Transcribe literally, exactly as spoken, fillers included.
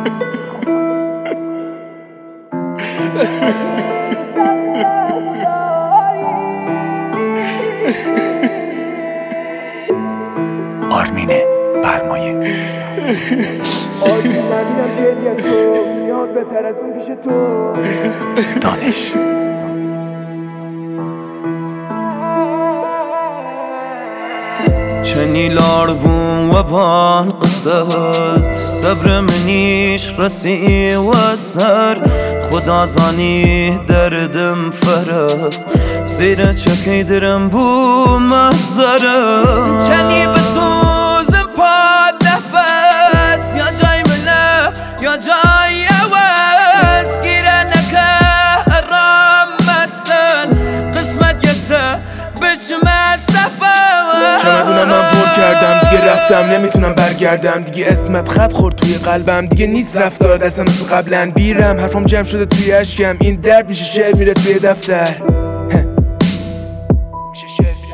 آرمین برمایه. آرمین نبینم گریه تو میاد بهتر از اون پیش تو. دانش چنیلار بوم و بان قصد صبر منیش رسی و سر خدا زانی دردم فرس سیر چکی درم بو محضره چنی بسوزم پاد نفس یا جای مله یا جای عوض گیره نکه رام مسن قسمت یسه بشمه سفر چمدونم من پر کردم دیگه رفتم نمیتونم برگردم دیگه اسمت خط خورد توی قلبم دیگه نیست رفتار دستم مثل قبلا بیرم حرفم جمع شده توی اشکم این درد میشه شعر میره توی دفتر